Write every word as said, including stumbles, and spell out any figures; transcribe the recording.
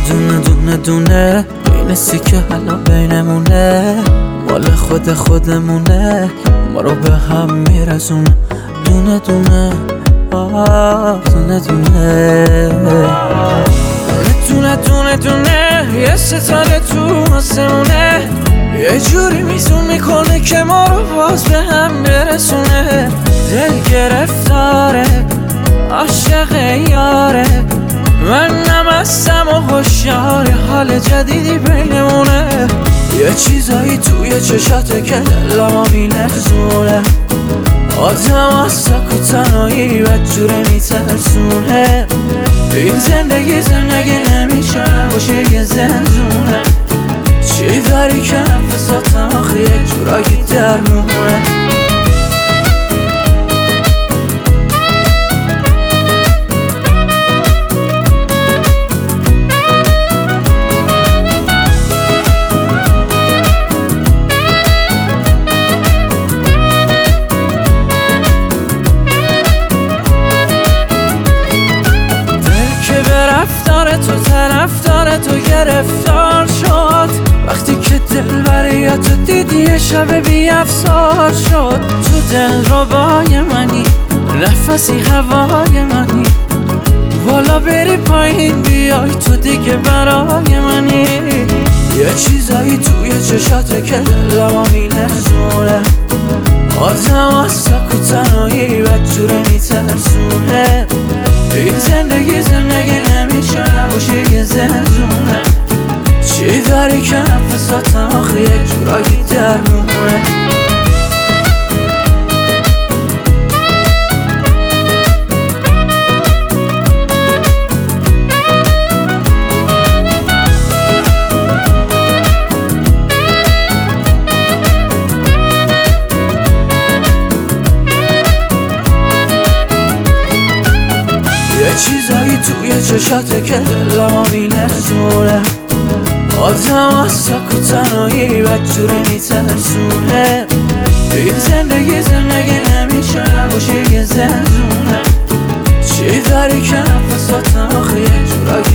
دونه دونه دونه اینسی که حالا بینمونه مال خود خودمونه ما رو به هم میرسونه دونه دونه آه دونه دونه دونه دونه دونه یه ستاره تو آسمونه یه جوری میزون میکنه که ما رو باز به هم برسونه دل گرفتاره عاشق یاره من نمستم و هوشیار حال جدیدی بینمونه یه چیزایی توی چشاته که دلمو میلرزونه آدم از سک و تنهایی بدجوره میترسونه این زندگی زندگی نمیشه باشه یه زنزونه چی داری که نفساتم آخه یک جورایی درمونه تو طرفدار تو گرفتار شد وقتی که دل برای تو دیدی یه شب بی افسار شد تو دل ربای منی نفسی هوای منی بالا بری پایین بیای تو دیگه برای منی یه چیزایی توی چشاته که دلمو میلرزونه آدم از سک و تنهایی بدجوره میترسونه این زندگی زندگی نمیشه نباشه یه زنزونه چی داری که نفساتم آخه یک جورایی درمونه چیزایی توی چشاته که دلمو میلرزونه آدم از سک و تنهایی بدجوره میترسونه این زندگی زندگی نمیشه نباشه یه زنزونه چی داری که نفساتم آخه یه جورایی